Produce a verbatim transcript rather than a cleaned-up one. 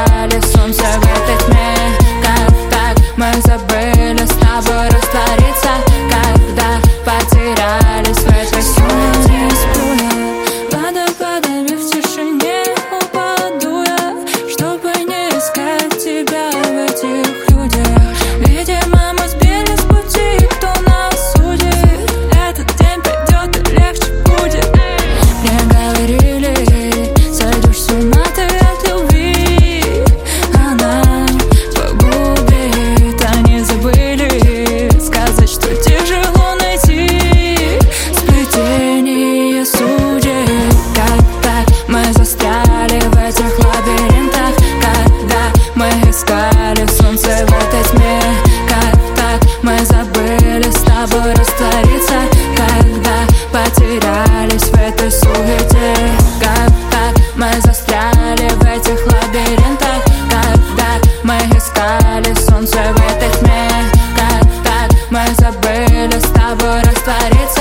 искали солнце в этой тьме. Как так мы забыли с тобой раствориться, когда потерялись в этой суете. Водопадами в тишине упаду я, чтобы не искать тебя в этих людях. Видимо, мы сбились с пути, кто нас судит. Этот день пройдет и легче будет. Мне говорили, сойдешь с ума ты от любви, она погубит. Они забыли сказать, что тяжело найти сплетение судеб. Как так мы застряли в этих лабиринтах, когда мы искали солнце в этой тьме. Как так мы забыли с тобой раствориться, когда потерялись в этой суете. Как так мы застряли в этих лабиринтах, когда мы искали солнце в этой тьме. Как так мы забыли с тобой раствориться,